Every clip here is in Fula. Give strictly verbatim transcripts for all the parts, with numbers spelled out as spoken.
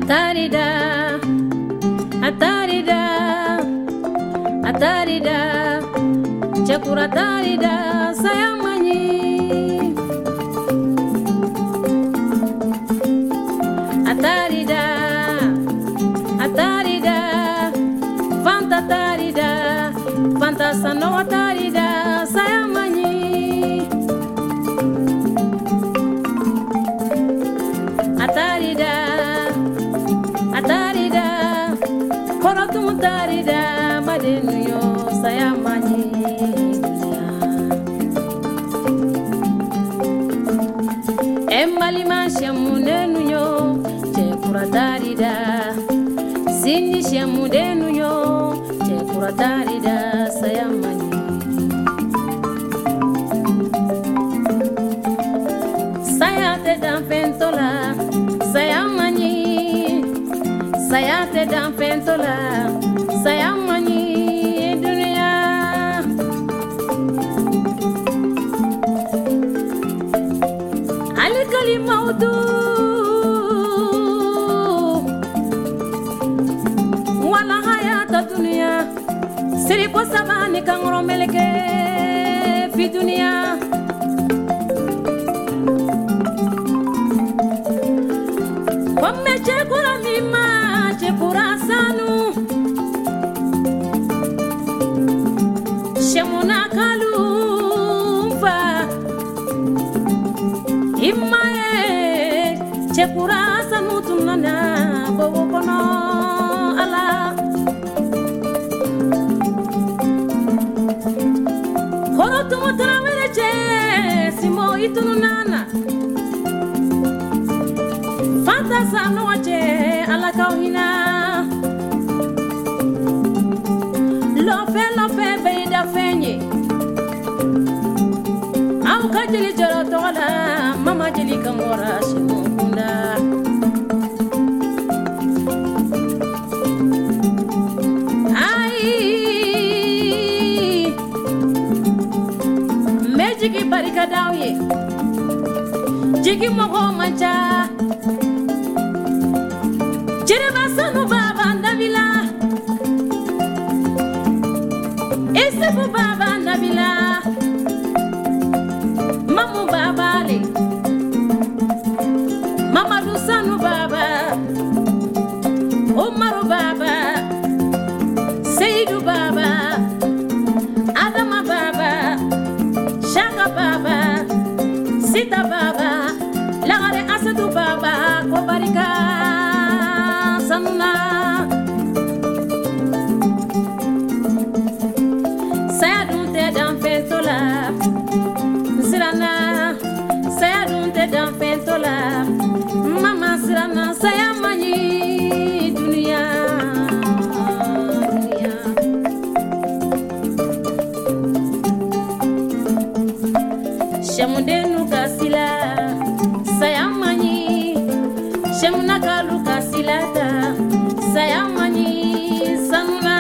Atarida, atarida, atarida, chakura atarida, sayamani. Atarida, atarida, fanta atarida, fanta sano atarida, sayamani. Atarida, atarida, korotum atarida, madenuyo sayamani. Embali mashamunenuyo, chekura atarida, sini shamunenuyo, chekura atarida, sayamani. Sayate dan fentola, sayamani. Sayate dan fentola, sayamani dunia. Alikali maudu, wala hayata dunia. Siripo sabani kangro meleke fi dunia. Komme chekura mima, chekura sanu. Shemuna kalumfa. Imaye, chekura sanu tunana, bobo kono ala. Koro tumu tarawele che, simo itununana. Fanta sanu wache ala kauhina. Lofe lofe beida fenye. Au kajili joro tola, mama jili kamora shimukunda. Ai, mejiki barika dawie. Jiki moko mancha. Jereba sanu baba nabila, Esefu baba nabila, Mamu baba le, Mamadu sanu baba, Umaru baba, Seidu baba, Adama baba, Shaka baba, Sita baba, Lagare Asadu baba, Kobarika. Saya dunte dan fentola, sirana. Saya dunte dan fentola, mama sirana. Saya mani dunia, dunia. Shemudenu kasila, saya mani. Shemuna kalu kasilata. Sayamani sanna,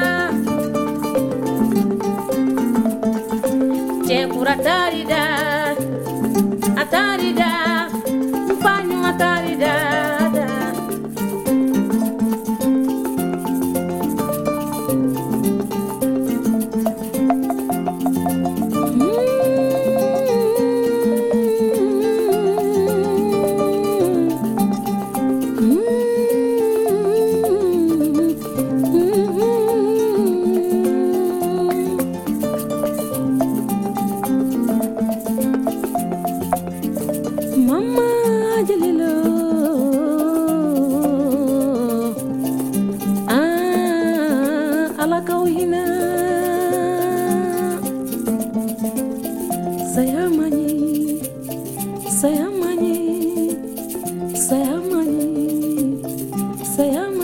chekura atarida, atarida, mfanyu atarida. Mama jalilo, ah ala kauhina. Sayamani, sayamani, sayamani, sayamani.